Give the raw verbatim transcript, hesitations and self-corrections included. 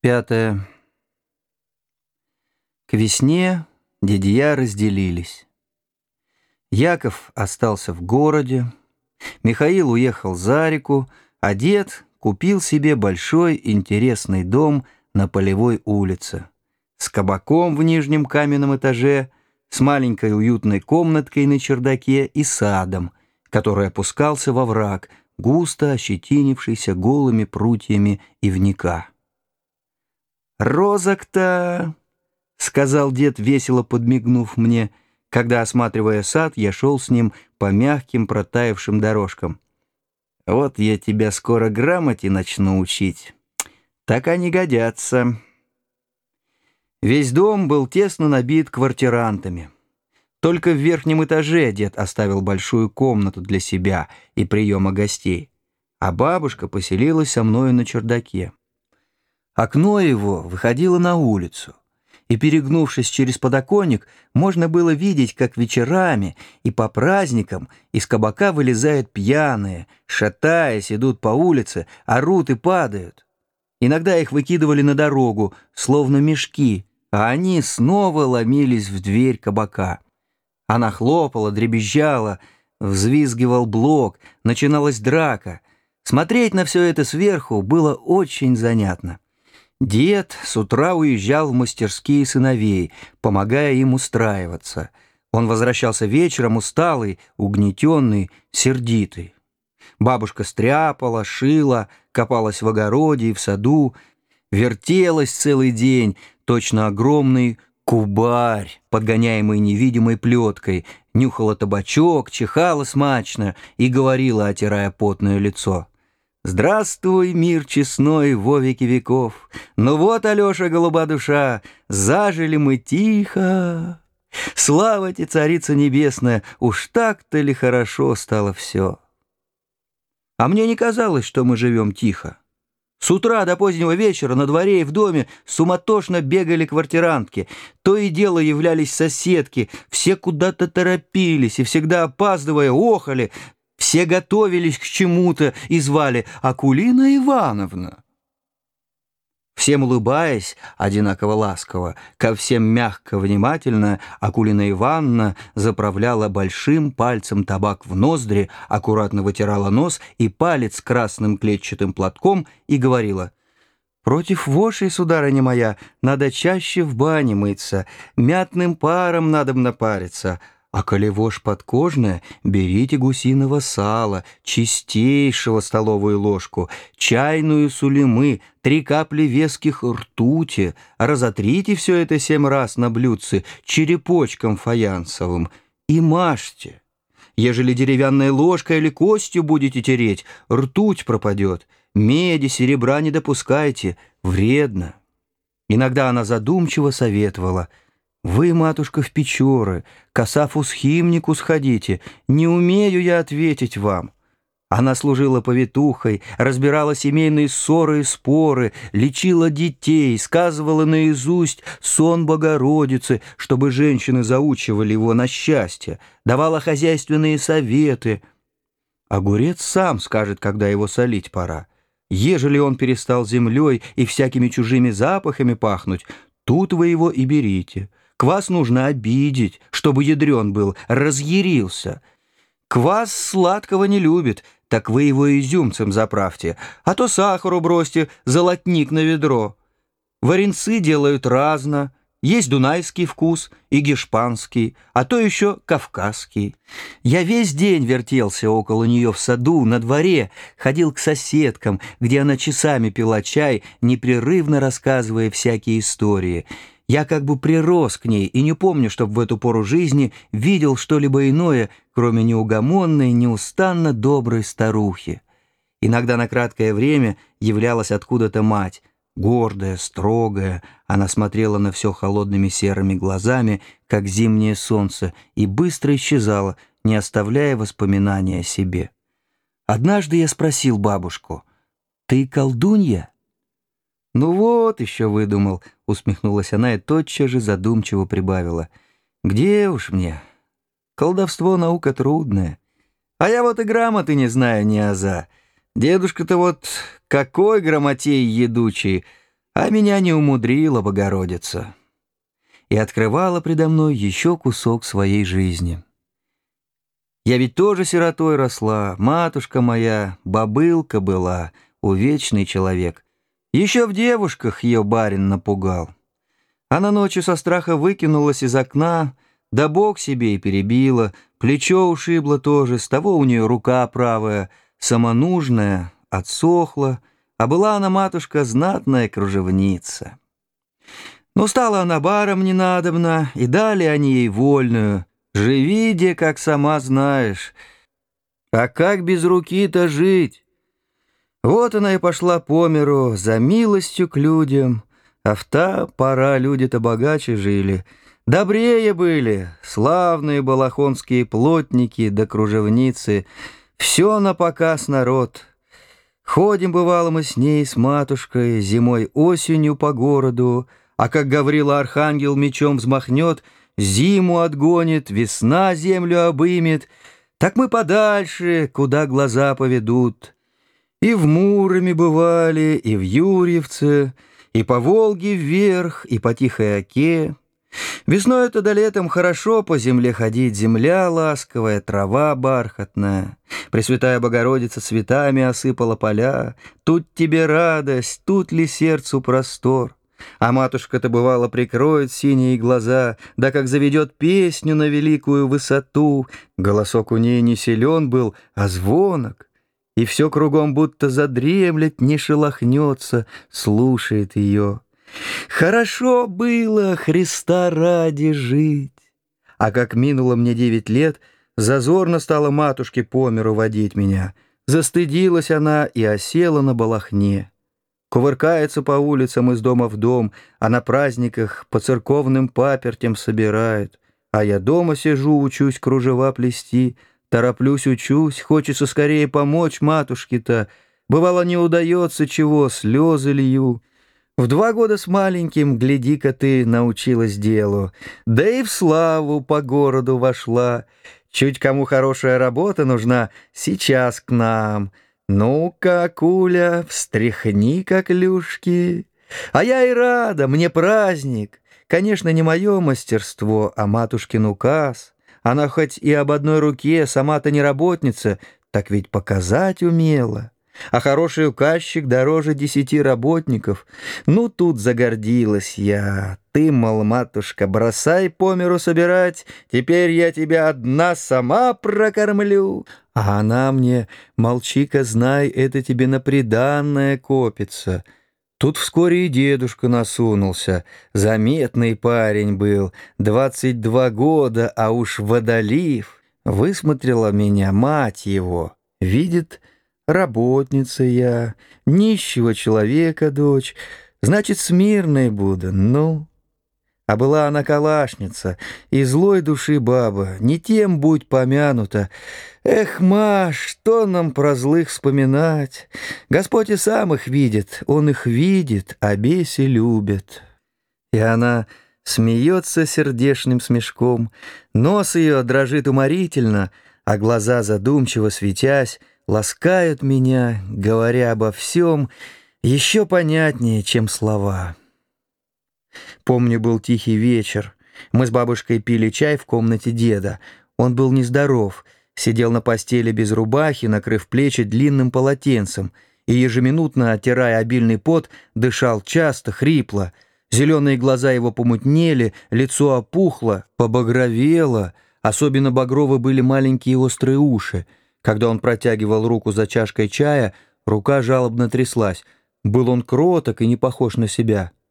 Пятое. К весне дядья разделились. Яков остался в городе, Михаил уехал за реку, а дед купил себе большой интересный дом на Полевой улице с кабаком в нижнем каменном этаже, с маленькой уютной комнаткой на чердаке и садом, который опускался во враг, густо ощетинившийся голыми прутьями ивника. «Розок-то!» — сказал дед, весело подмигнув мне, когда, осматривая сад, я шел с ним по мягким протаявшим дорожкам. «Вот я тебя скоро грамоте начну учить. Так они годятся». Весь дом был тесно набит квартирантами. Только в верхнем этаже дед оставил большую комнату для себя и приема гостей, а бабушка поселилась со мною на чердаке. Окно его выходило на улицу, и, перегнувшись через подоконник, можно было видеть, как вечерами и по праздникам из кабака вылезают пьяные, шатаясь, идут по улице, орут и падают. Иногда их выкидывали на дорогу, словно мешки, а они снова ломились в дверь кабака. Она хлопала, дребезжала, взвизгивал блок, начиналась драка. Смотреть на все это сверху было очень занятно. Дед с утра уезжал в мастерские сыновей, помогая им устраиваться. Он возвращался вечером усталый, угнетенный, сердитый. Бабушка стряпала, шила, копалась в огороде и в саду, вертелась целый день, точно огромный кубарь, подгоняемый невидимой плеткой, нюхала табачок, чихала смачно и говорила, отирая потное лицо: «Здравствуй, мир честной во веки веков! Ну вот, Алеша, голуба душа, зажили мы тихо! Слава тебе, царица небесная, уж так-то ли хорошо стало все!» А мне не казалось, что мы живем тихо. С утра до позднего вечера на дворе и в доме суматошно бегали квартирантки. То и дело являлись соседки, все куда-то торопились и, всегда опаздывая, охали. Все готовились к чему-то и звали «Акулина Ивановна». Всем улыбаясь, одинаково ласково, ко всем мягко, внимательно, Акулина Ивановна заправляла большим пальцем табак в ноздри, аккуратно вытирала нос и палец красным клетчатым платком и говорила: «Против вошей, сударыня моя, надо чаще в бане мыться, мятным паром надобно париться. А коли вошь подкожная, берите гусиного сала, чистейшего столовую ложку, чайную сулемы, три капли веских ртути, разотрите все это семь раз на блюдце черепочком фаянсовым и мажьте. Ежели деревянной ложкой или костью будете тереть, ртуть пропадет, меди, серебра не допускайте, вредно». Иногда она задумчиво советовала: «Вы, матушка, в Печоры, к Асафу Схимнику сходите, не умею я ответить вам». Она служила повитухой, разбирала семейные ссоры и споры, лечила детей, сказывала наизусть сон Богородицы, чтобы женщины заучивали его на счастье, давала хозяйственные советы. Огурец сам скажет, когда его солить пора. Ежели он перестал землей и всякими чужими запахами пахнуть, тут вы его и берите. Квас нужно обидеть, чтобы ядрен был, разъярился. Квас сладкого не любит, так вы его изюмцем заправьте, а то сахару бросьте, золотник на ведро. Варенцы делают разно, есть дунайский вкус и гешпанский, а то еще кавказский. Я весь день вертелся около нее в саду, на дворе, ходил к соседкам, где она часами пила чай, непрерывно рассказывая всякие истории. Я как бы прирос к ней и не помню, чтобы в эту пору жизни видел что-либо иное, кроме неугомонной, неустанно доброй старухи. Иногда на краткое время являлась откуда-то мать. Гордая, строгая, она смотрела на все холодными серыми глазами, как зимнее солнце, и быстро исчезала, не оставляя воспоминания о себе. Однажды я спросил бабушку: «Ты колдунья?» «Ну вот еще выдумал», — усмехнулась она и тотчас же задумчиво прибавила: «Где уж мне? Колдовство — наука трудная. А я вот и грамоты не знаю ни аза. Дедушка-то вот какой грамотей едучий, А меня не умудрила Богородица и открывала предо мной еще кусок своей жизни. Я ведь тоже сиротой росла, матушка моя бабылка была, увечный человек. Еще в девушках ее барин напугал. Она ночью со страха выкинулась из окна, да бок себе и перебила, плечо ушибло тоже, с того у нее рука правая, самонужная, отсохла, а была она, матушка, знатная кружевница. Но стала она баром ненадобна, и дали они ей вольную. Живи, де, как сама знаешь. А как без руки-то жить? Вот она и пошла по миру за милостью к людям, а в та пора люди-то богаче жили, добрее были, славные балахонские плотники да кружевницы, все на показ народ. Ходим, бывало, мы с ней, с матушкой, зимой-осенью по городу, а как Гаврила Архангел мечом взмахнет, зиму отгонит, весна землю обымет, так мы подальше, куда глаза поведут. И в Муроме бывали, и в Юрьевце, и по Волге вверх, и по Тихой Оке. Весной-то да летом хорошо по земле ходить, земля ласковая, трава бархатная. Пресвятая Богородица цветами осыпала поля, тут тебе радость, тут ли сердцу простор. А матушка-то, бывало, прикроет синие глаза, да как заведет песню на великую высоту. Голосок у ней не силен был, а звонок, и все кругом будто задремлет, не шелохнется, слушает ее. Хорошо было Христа ради жить. А как минуло мне девять лет, зазорно стала матушке по миру водить меня. Застыдилась она и осела на балахне. Кувыркается по улицам из дома в дом, а на праздниках по церковным папертям собирает. А я дома сижу, учусь кружева плести, тороплюсь, учусь, хочется скорее помочь матушке-то. Бывало, не удается чего, слезы лью. В два года с маленьким, гляди-ка ты, научилась делу, да и в славу по городу вошла. Чуть кому хорошая работа нужна, сейчас к нам. Ну-ка, Куля, встряхни коклюшки. А я и рада, мне праздник. Конечно, не мое мастерство, а матушкин указ. Она хоть и об одной руке, сама-то не работница, так ведь показать умела. А хороший указчик дороже десяти работников. Ну, тут загордилась я. Ты, мол, матушка, бросай по миру собирать, теперь я тебя одна сама прокормлю. А она мне: молчи-ка, знай, это тебе на приданное копится. Тут вскоре и дедушка насунулся. Заметный парень был, двадцать два года, а уж водолив. Высмотрела меня мать его. Видит, работница я, нищего человека дочь, значит, смирной буду, ну. А была она калашница и злой души баба, не тем будь помянута. Эх, ма, что нам про злых вспоминать? Господь и сам их видит, Он их видит, а беси любят. И она смеется сердечным смешком, нос ее дрожит уморительно, а глаза, задумчиво светясь, ласкают меня, говоря обо всем, еще понятнее, чем слова. Помню, был тихий вечер. Мы с бабушкой пили чай в комнате деда. Он был нездоров, сидел на постели без рубахи, накрыв плечи длинным полотенцем, и ежеминутно, оттирая обильный пот, дышал часто, хрипло. Зеленые глаза его помутнели, лицо опухло, побагровело. Особенно багровы были маленькие острые уши. Когда он протягивал руку за чашкой чая, рука жалобно тряслась. Был он кроток и не похож на себя.